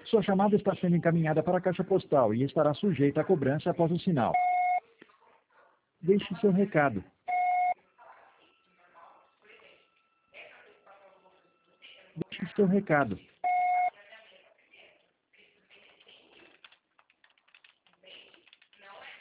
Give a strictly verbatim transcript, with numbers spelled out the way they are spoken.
Sua chamada está sendo encaminhada para a caixa postal e estará sujeita a cobrança após o sinal. Deixe seu recado. Deixe seu recado.